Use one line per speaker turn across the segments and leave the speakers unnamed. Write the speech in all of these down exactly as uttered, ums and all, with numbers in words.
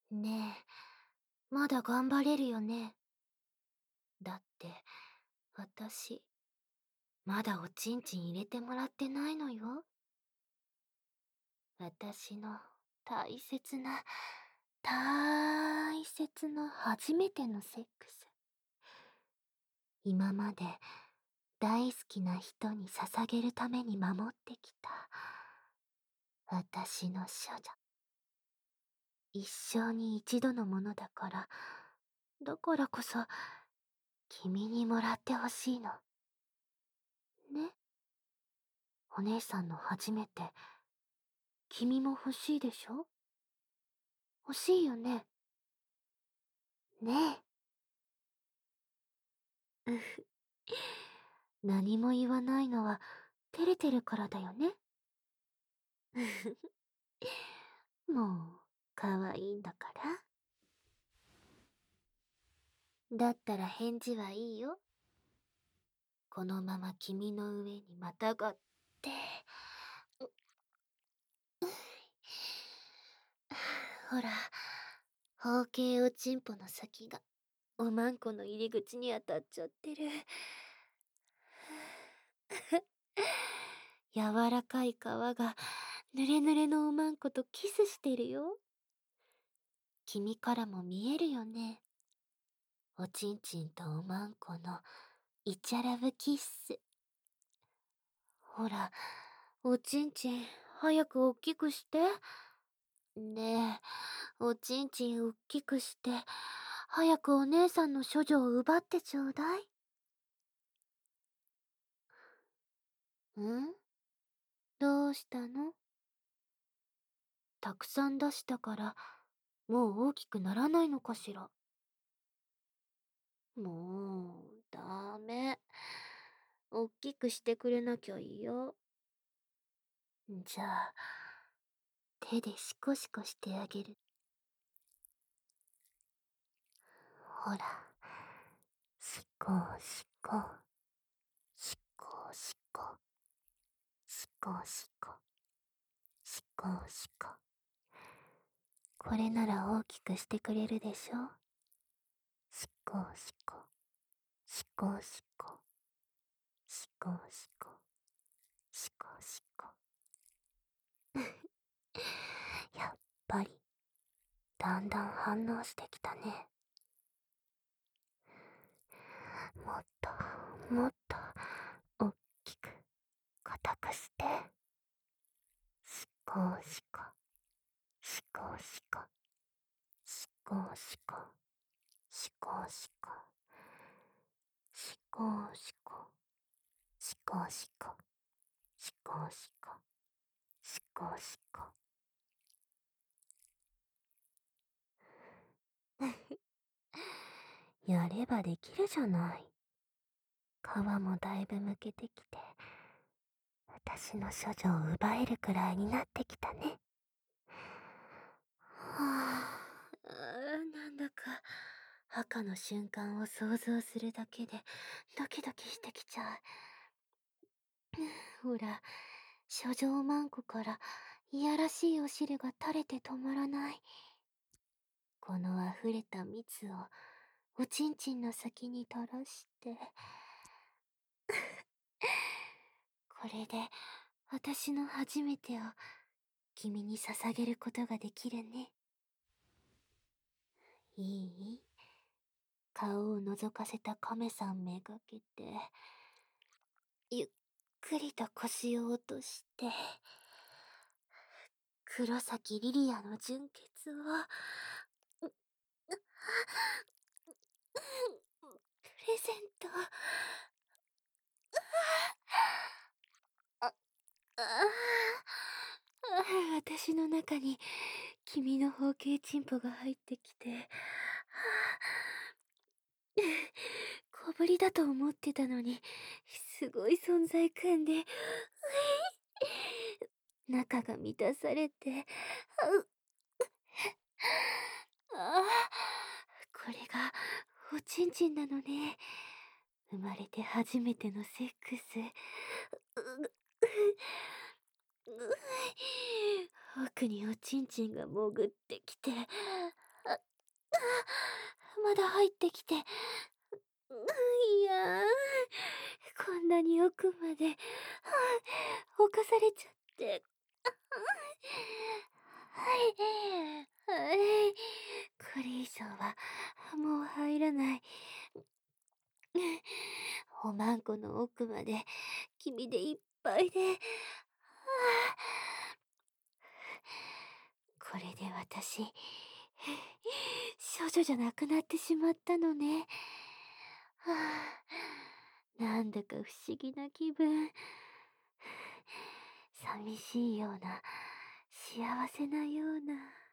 ねえ、まだ頑張れるよね。だって、私、まだおちんちん入れてもらってないのよ。私の大切な、大切な初めてのセックス。今まで大好きな人に捧げるために守ってきた私の処女。一生に一度のものだから、だからこそ君にもらってほしいの。ね、お姉さんの初めて、君も欲しいでしょ？欲しいよね？ねえ。うふ。何も言わないのは、照れてるからだよね。うふふ。もう、可愛いんだから。だったら返事はいいよ。このまま君の上にまたがって、ほら、包茎おちんぽの先が、おまんこの入り口に当たっちゃってる。柔らかい皮が、ぬれぬれのおまんことキスしてるよ。君からも見えるよね。おちんちんとおまんこの、イチャラブキッス。ほら、おちんちん、早くおっきくして。ねえ、おちんちんおっきくして、早くお姉さんの処女を奪ってちょうだい。ん？どうしたの？たくさん出したから、もう大きくならないのかしら。もう、ダメ。おっきくしてくれなきゃいいよ。じゃあ、手でシコシコしてあげる。ほら、シコシコ、シコシコ、シコシコ、シコシコ。これなら大きくしてくれるでしょ？シコシコ、シコシコ、シコシコ、シコシコ。やっぱり、だんだん反応してきたね。もっと、もっと、おっきく、硬くして。シコシコ、シコシコ、シコシコ、シコシコ、シコシコ、シコシコ、シコシコ、シコシコ。やればできるじゃない。皮もだいぶむけてきて、私の処女を奪えるくらいになってきたね。はあ、あーなんだか、墓の瞬間を想像するだけで、ドキドキしてきちゃう。ほら、処女マンコからいやらしいお汁が垂れて止まらない。この溢れた蜜をおちんちんの先に垂らして、これで私の初めてを君に捧げることができるね。いい？顔を覗かせた亀さんめがけて、ゆっくりと腰を落として、黒崎リリアの純血を、プレゼント。あ、ああ、私の中に君の包茎チンポが入ってきて、小ぶりだと思ってたのに、すごい存在感で、中が満たされて、うああ、これがおちんちんなのね。生まれて初めてのセックス。ううう奥におちんちんが潜ってきて、 まだ入ってきて。いや、こんなに奥まで、侵されちゃって。はい、はい。これ以上は、もう入らない。おまんこの奥まで、君でいっぱいで。これで私、少女じゃなくなってしまったのね。はあ、なんだか不思議な気分。寂しいような、幸せなような。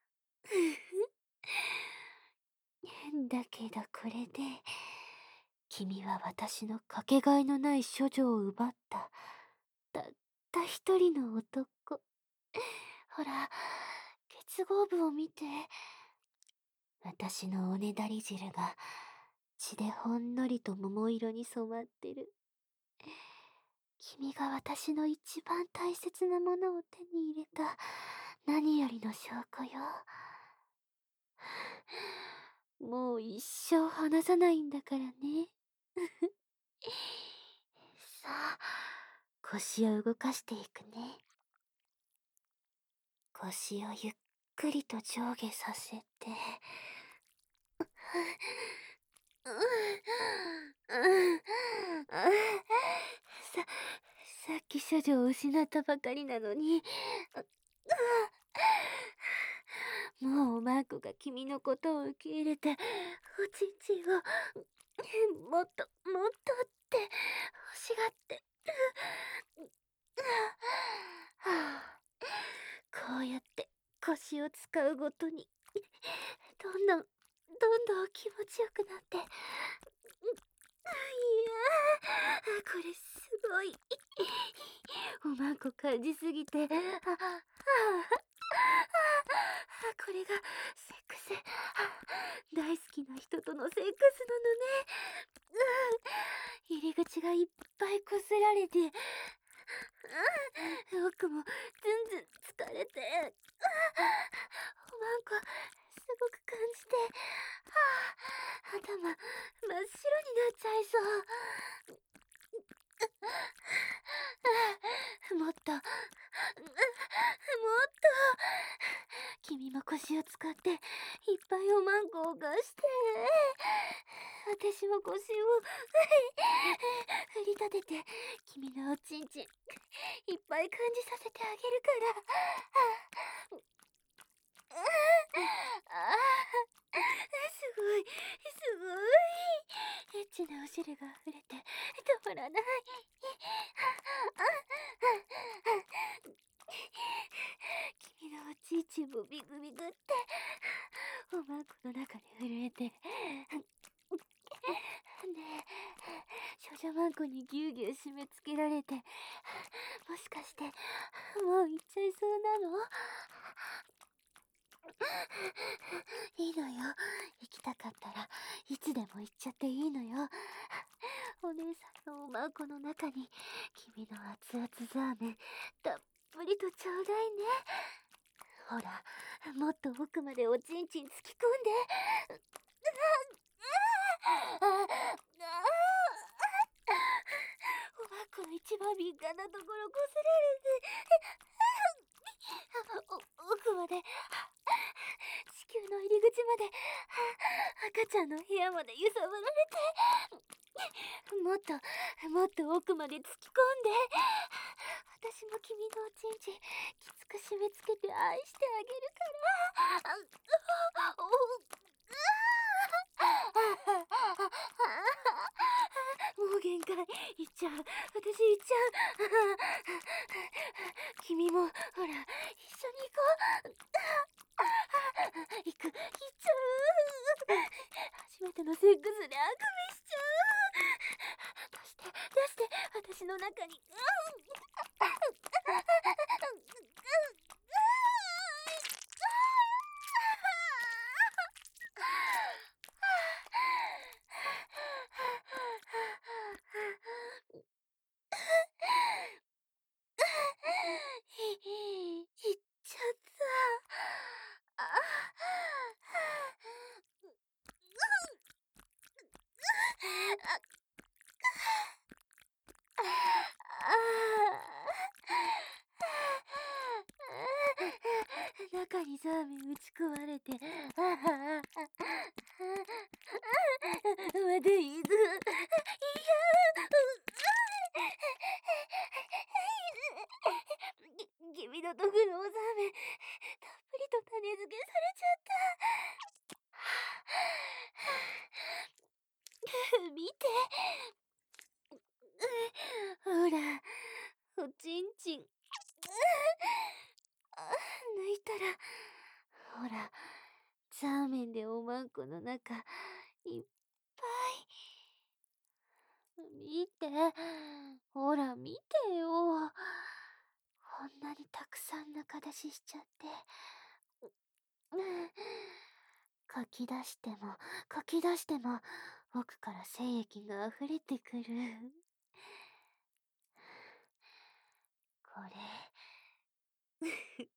だけどこれで、君は私のかけがえのない処女を奪った。たった一人の男。ほら、結合部を見て。私のおねだり汁が血でほんのりと桃色に染まってる。君が私の一番大切なものを手に入れた何よりの証拠よ。もう一生離さないんだからね。さあ、腰を動かしていくね。腰をゆっくりと上下させて。さ、さっき処女を失ったばかりなのに。もうおまんこが君のことを受け入れて、おちんちんを、もっと、もっとって欲しがって。こうやって腰を使うごとに、どんどん、どんどん気持ちよくなって。いやー、これすごい。おまんこ感じすぎて、あ、あ、あ、これがセックス。大好きな人とのセックスなのね。うん、入り口がいっぱいこすられて、奥もずんずん疲れて、おまんこすごく感じて、頭真っ白になっちゃいそう。もっと、もっと、君も腰を使っていっぱいおまんこを貸して。私も腰を振り立てて君のおちんちんいっぱい感じさせてあげるから。ああ、すごい、すごい。エッチなお汁が溢れて止まらない。君のおちんちんもビクビクっておまんこの中で震えて。ねえ、少女まんこにぎゅうぎゅう締め付けられて、もしかしてもう行っちゃいそうなの？いいのよ。行きたかったらいつでも行っちゃっていいのよ。お姉さんのおまんこの中に君の熱々ザーメンたっぷりとちょうだいね。ほら、もっと奥までおちんちん突き込んで。おまんこの一番敏感なところこすられて、お奥まで、地球の入り口まで、赤ちゃんの部屋まで揺さぶられて、もっともっと奥まで突き込んで。私も君のおちんちんきつく締め付けて愛してあげるから。おもう限界。行っちゃう、私行っちゃう。君もほら一緒に行こう。行く、行っちゃう。初めてのセックスであくびしちゃう。出して出して私の中に。い、行っちゃった。あ中にザーメン打ち込まれて、まだいる。いや、き君のところのザーメン、たっぷりと種付けされちゃった。見て。ほら、おちんちん。あ抜いたら、ほら、ザーメンでおまんこの中、いっぱい。見て。ほら、見てよ。こんなにたくさん中出ししちゃって。書き出しても、書き出しても、奥から精液が溢れてくる。これ。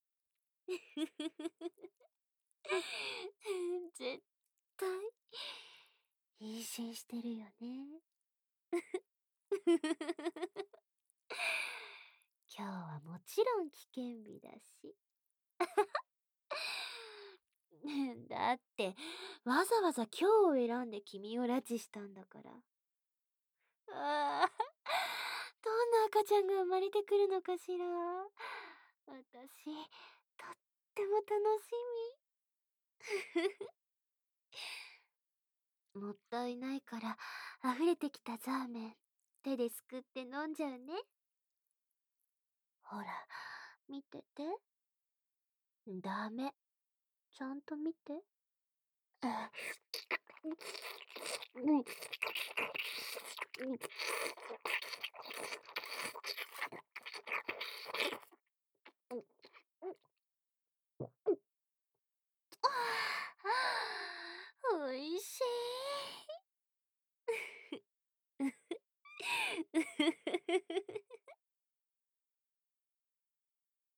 絶対、妊娠してるよね。今日はもちろん危険日だし。だって、わざわざ今日を選んで君を拉致したんだから。ああ、どんな赤ちゃんが生まれてくるのかしら。私、とっても楽しみ。もったいないから、溢れてきたザーメン、手ですくって飲んじゃうね。ほら、見てて。ダメ。ちゃんと見て。あうん。